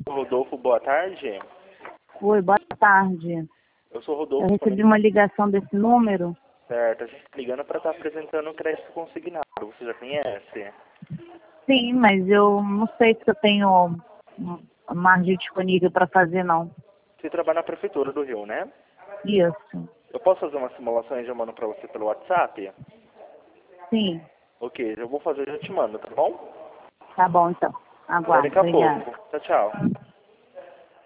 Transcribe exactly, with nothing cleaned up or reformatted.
Rodolfo, boa tarde. Oi, boa tarde. Eu sou o Rodolfo. Eu recebi uma ligação desse número. Certo, a gente tá ligando para estar apresentando o crédito consignado. Você já conhece? Sim, mas eu não sei se eu tenho margem disponível para fazer, não. Você trabalha na prefeitura do Rio, né? Isso. Eu posso fazer uma simulação e já mando para você pelo WhatsApp? Sim. Ok, eu vou fazer e já te mando, tá bom? Tá bom, então. Até Aguardo. daqui a Obrigada. pouco. Tchau, tchau.